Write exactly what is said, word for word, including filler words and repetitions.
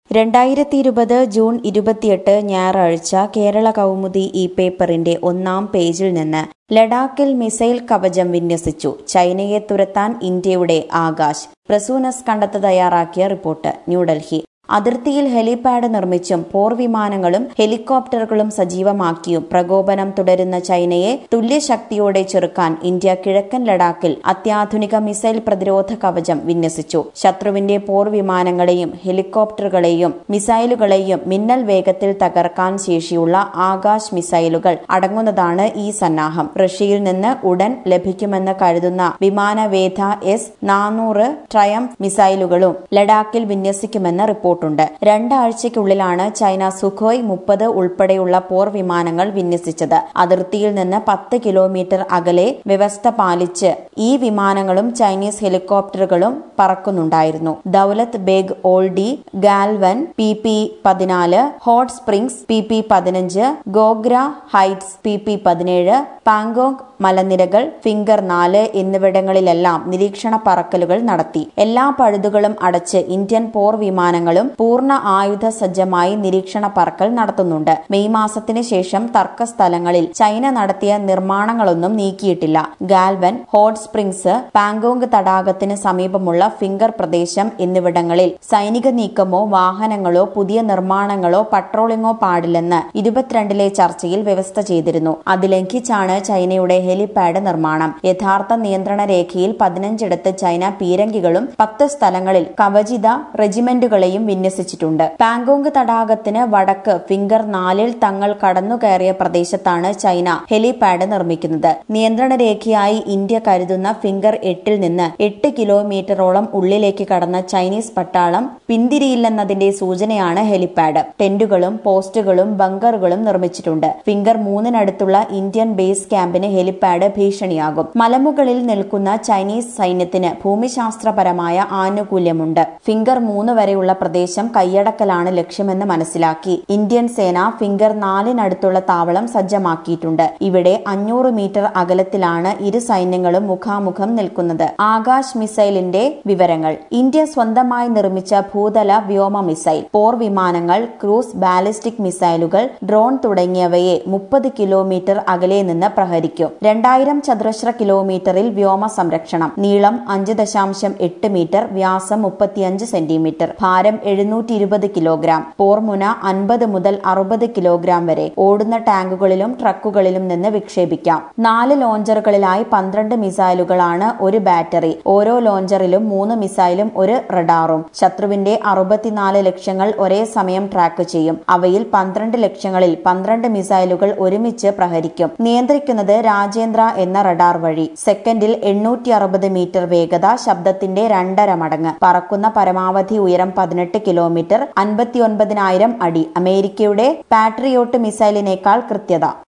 രണ്ടായിരത്തി ഇരുപത് ജൂൺ ഇരുപത്തിയെട്ട് ഞായറാഴ്ച കേരള കൗമുദി ഈ പേപ്പറിന്റെ ഒന്നാം പേജിൽ നിന്ന് ലഡാക്കിൽ മിസൈൽ കവചം വിന്യസിച്ചു. ചൈനയെ തുരത്താൻ ഇന്ത്യയുടെ ആകാശ്. പ്രസൂനസ് കണ്ടെത്ത് തയ്യാറാക്കിയ റിപ്പോർട്ട്. ന്യൂഡൽഹി. അതിർത്തിയിൽ ഹെലിപാഡ് നിർമ്മിച്ചും പോർവിമാനങ്ങളും ഹെലികോപ്റ്ററുകളും സജീവമാക്കിയും പ്രകോപനം തുടരുന്ന ചൈനയെ തുല്യശക്തിയോടെ ചെറുക്കാൻ ഇന്ത്യ കിഴക്കൻ ലഡാക്കിൽ അത്യാധുനിക മിസൈൽ പ്രതിരോധ കവചം വിന്യസിച്ചു. ശത്രുവിന്റെ പോർവിമാനങ്ങളെയും ഹെലികോപ്റ്ററുകളെയും മിസൈലുകളെയും മിന്നൽ വേഗത്തിൽ തകർക്കാൻ ശേഷിയുള്ള ആകാശ് മിസൈലുകൾ അടങ്ങുന്നതാണ് ഈ സന്നാഹം. റഷ്യയിൽ നിന്ന് ഉടൻ ലഭിക്കുമെന്ന് കരുതുന്ന വിമാനവേധ എസ് നാനൂറ് ട്രയംഫ് മിസൈലുകളും ലഡാക്കിൽ വിന്യസിക്കുമെന്ന് റിപ്പോർട്ട്. രണ്ടാഴ്ചയ്ക്കുള്ളിലാണ് ചൈന സുഖോയ് മുപ്പത് ഉൾപ്പെടെയുള്ള പോർ വിമാനങ്ങൾ വിന്യസിച്ചത്. അതിർത്തിയിൽ നിന്ന് പത്ത് കിലോമീറ്റർ അകലെ വ്യവസ്ഥ പാലിച്ച് ഈ വിമാനങ്ങളും ചൈനീസ് ഹെലികോപ്റ്ററുകളും പറക്കുന്നുണ്ടായിരുന്നു. ദൌലത്ത് ബേഗ് ഓൾഡി, ഗാൽവൻ പി പി പതിനാല്, ഹോട്ട് സ്പ്രിംഗ്സ് പി പി പതിനഞ്ച്, ഗോഗ്ര ഹൈറ്റ്സ് പി പി പതിനേഴ്, പാങ്കോങ് മലനിരകൾ, ഫിംഗർ നാല് എന്നിവിടങ്ങളിലെല്ലാം നിരീക്ഷണ പറക്കലുകൾ നടത്തി. എല്ലാ പഴുതുകളും അടച്ച് ഇന്ത്യൻ പോർ വിമാനങ്ങളും പൂർണ്ണ ആയുധ സജ്ജമായി നിരീക്ഷണ പറക്കൽ നടത്തുന്നുണ്ട്. മെയ് മാസത്തിന് ശേഷം തർക്ക സ്ഥലങ്ങളിൽ ചൈന നടത്തിയ നിർമ്മാണങ്ങളൊന്നും നീക്കിയിട്ടില്ല. ഗാൽവൻ, ഹോട്ട് സ്പ്രിംഗ്സ്, പാങ്കോങ് തടാകത്തിന് സമീപമുള്ള ഫിംഗർ പ്രദേശം എന്നിവിടങ്ങളിൽ സൈനിക നീക്കമോ വാഹനങ്ങളോ പുതിയ നിർമ്മാണങ്ങളോ പട്രോളിംഗോ പാടില്ലെന്ന് ഇരുപത്തിരണ്ടിലെ ചർച്ചയിൽ വ്യവസ്ഥ ചെയ്തിരുന്നു. അത് ലംഘിച്ചാണ് ചൈനയുടെ ഹെലിപാഡ് നിർമ്മാണം. യഥാർത്ഥ നിയന്ത്രണ രേഖയിൽ പതിനഞ്ചിടത്ത് ചൈന പീരങ്കികളും പത്ത് സ്ഥലങ്ങളിൽ കവചിത റെജിമെന്റുകളെയും വിന്യസിച്ചിട്ടുണ്ട്. പാങ്കോങ് തടാകത്തിന് വടക്ക് ഫിംഗർ നാലിൽ തങ്ങൾ കടന്നുകയറിയ പ്രദേശത്താണ് ചൈന ഹെലിപാഡ് നിർമ്മിക്കുന്നത്. നിയന്ത്രണ രേഖയായി ഇന്ത്യ കരുതുന്ന ഫിംഗർ എട്ടിൽ നിന്ന് എട്ട് കിലോമീറ്ററോളം ഉള്ളിലേക്ക് കടന്ന ചൈനീസ് പട്ടാളം പിന്തിരിയില്ലെന്നതിന്റെ സൂചനയാണ് ഹെലിപാഡ്. ടെന്റുകളും പോസ്റ്റുകളും ബങ്കറുകളും നിർമ്മിച്ചിട്ടുണ്ട്. ഫിംഗർ മൂന്നിനടുത്തുള്ള ഇന്ത്യൻ ബേസ് ക്യാമ്പിന് ഹെലിപാഡ് ഭീഷണിയാകും. മലമുകളിൽ നിൽക്കുന്ന ചൈനീസ് സൈന്യത്തിന് ഭൂമിശാസ്ത്രപരമായ ആനുകൂല്യമുണ്ട്. ഫിംഗർ മൂന്ന് വരെയുള്ള പ്രദേശം കൈയടക്കലാണ് ലക്ഷ്യമെന്ന് മനസ്സിലാക്കി ഇന്ത്യൻ സേന ഫിംഗർ നാലിനടുത്തുള്ള താവളം സജ്ജമാക്കിയിട്ടുണ്ട്. ഇവിടെ അഞ്ഞൂറ് മീറ്റർ അകലത്തിലാണ് ഇരു സൈന്യങ്ങളും മുഖാമുഖം നിൽക്കുന്നത്. ആകാശ് മിസൈലിന്റെ വിവരങ്ങൾ. ഇന്ത്യ സ്വന്തമായി നിർമ്മിച്ച ഭൂതല വ്യോമ മിസൈൽ, പോർ വിമാനങ്ങൾ, ക്രൂസ് ബാലിസ്റ്റിക് മിസൈലുകൾ, ഡ്രോൺ തുടങ്ങിയവയെ മുപ്പത് കിലോമീറ്റർ അകലെ നിന്ന് പ്രഹരിക്കും. രണ്ടായിരം ചതുരശ്ര കിലോമീറ്ററിൽ വ്യോമ സംരക്ഷണം. നീളം അഞ്ച് ദശാംശം എട്ട് മീറ്റർ, വ്യാസം മുപ്പത്തിയഞ്ച് സെന്റിമീറ്റർ, ഭാരം എഴുന്നൂറ്റി ഇരുപത് കിലോഗ്രാം, പോർമുന അൻപത് മുതൽ അറുപത് കിലോഗ്രാം വരെ. ഓടുന്ന ടാങ്കുകളിലും ട്രക്കുകളിലും നിന്ന് വിക്ഷേപിക്കാം. നാല് ലോഞ്ചറുകളിലായി പന്ത്രണ്ട് മിസൈലുകളാണ് ഒരു ബാറ്ററി. ഓരോ ലോഞ്ചറിലും മൂന്ന് മിസൈലും ഒരു റഡാറും. ശത്രുവിന്റെ അറുപത്തിനാല് ലക്ഷ്യങ്ങൾ ഒരേ സമയം ട്രാക്ക് ചെയ്യും. അവയിൽ പന്ത്രണ്ട് ലക്ഷ്യങ്ങളിൽ പന്ത്രണ്ട് മിസൈലുകൾ ഒരുമിച്ച് പ്രഹരിക്കും. നിയന്ത്രിക്കുന്നത് രാജേന്ദ്ര എന്ന റഡാർ വഴി. സെക്കൻഡിൽ എണ്ണൂറ്റി അറുപത് മീറ്റർ വേഗത, ശബ്ദത്തിന്റെ രണ്ടര മടങ്ങ്. പറക്കുന്ന പരമാവധി ഉയരം പതിനെട്ട് കിലോമീറ്റർ, അൻപത്തി ഒൻപതിനായിരം അടി. അമേരിക്കയുടെ പാട്രിയോട്ട് മിസൈലിനേക്കാൾ കൃത്യത.